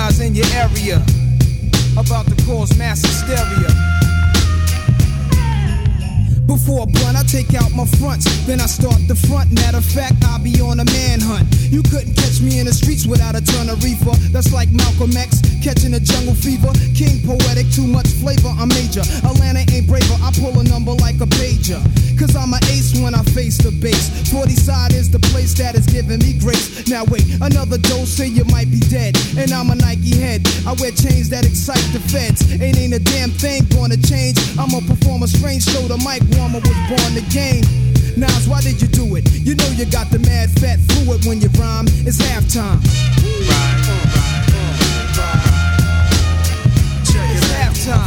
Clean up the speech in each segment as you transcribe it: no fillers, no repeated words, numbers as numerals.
Nas in your area, about to cause mass hysteria. Before a blunt, I take out my fronts, then I start the front. Matter of fact, I'll be on a manhunt. You couldn't catch me in the streets without a ton of reefer. That's like Malcolm X catching a jungle fever. King poetic, too much flavor, I'm major. Atlanta ain't braver, I pull a number like a pager. Cause I'm an ace when I face the base. 40 side is the place that is giving me grace. Now wait, another dose, say you might be dead. And I'm a Nike head, I wear chains that excite the feds. Ain't a damn thing gonna change. I'ma perform a strange show, the mic warmer was born the game. Nas, why did you do it? You know you got the mad fat fluid when you rhyme. It's halftime. It's halftime.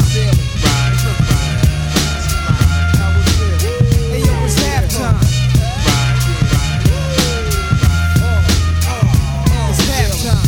Hey yo, it's halftime. It's halftime.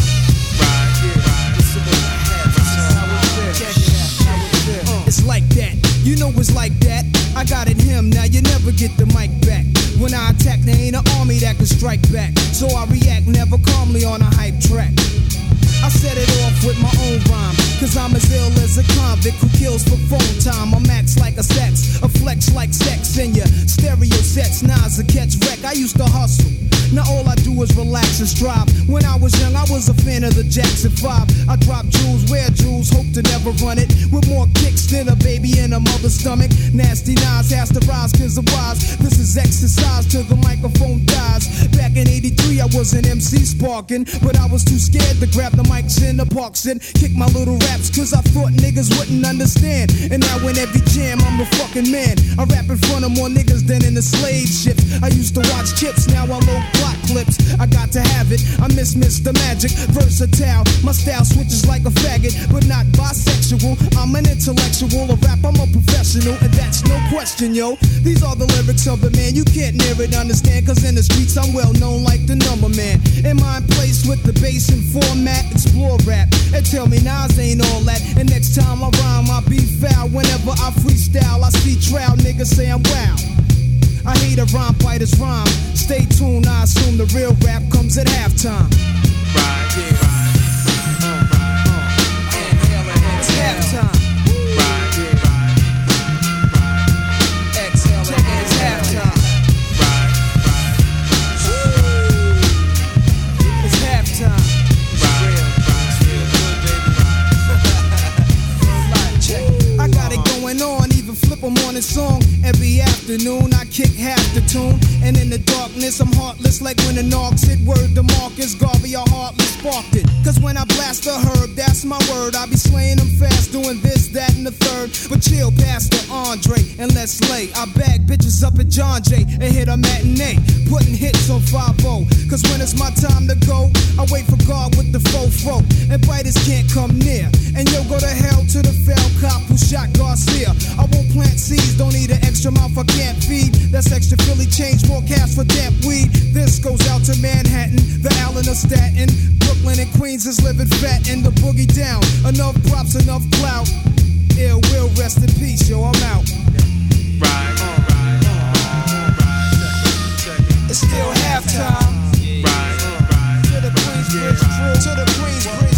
It's like that. You know it's like that. I got it him, now you never get the mic back. When I attack, there ain't an army that can strike back. So I react never calmly on a hype track. I set it off with my own rhyme, cause I'm as ill as a convict who kills for phone time. I'm max like a sex, a flex like sex in your stereo sets. Nas a catch wreck, I used to hustle. Now all I do is relax and strive. When I was young, I was a fan of the Jackson 5. I drop jewels, wear jewels, hope to never run it. With more kicks than a baby in a mother's stomach. Nasty Nas has to rise cause of wise. This is exercise till the microphone dies. Back in 83, I was an MC sparking, but I was too scared to grab the mics in the parks and kick my little raps cause I thought niggas wouldn't understand. And now in every jam, I'm a fucking man. I rap in front of more niggas than in the slave ships. I used to watch Chips, now I load plot clips. I got to have it, I miss Mr. Magic. Versatile, my style switches like a faggot, but not bisexual. I'm an intellectual, a rap, I'm a professional, and that's no question, yo. These are the lyrics of the man, you can't near it understand, cause in the streets I'm well known like the number man. In my place with the bass and format, explore rap, and tell me Nas ain't all that. And next time I rhyme, I be foul. Whenever I freestyle, I see trial, niggas say I'm wow. I hate a rhyme fighter's rhyme. Stay tuned, I assume the real rap comes at halftime. Right, yeah. It's halftime. Right, yeah. Exhale, it's halftime. Right, it's halftime. I got it going on, even flip a morning song. Every afternoon I kick half the tune, and in the darkness I'm heartless like when the knocks hit. Word to Marcus Garvey, a heartless sparked it. Cause when I blast a herb, that's my word. I be slaying them fast, doing this, that, and the third. But chill, Pastor Andre, and let's lay. I bag bitches up at John Jay and hit a matinee, putting hits on 5-0. Cause when it's my time to go, I wait for God with the fofo, and biters can't come near. And yo, go to hell to the fell cop who shot Garcia. I won't plant seeds, don't need an extra mouth I can't feed. That's extra Philly change, more cash for damp weed. This goes out to Manhattan, the Allen of Staten. Brooklyn and Queens is living fat in the boogie down. Enough props, enough clout. Ill will, rest in peace, yo, I'm out. It's still halftime. To the Queensbridge crew, to the Queensbridge.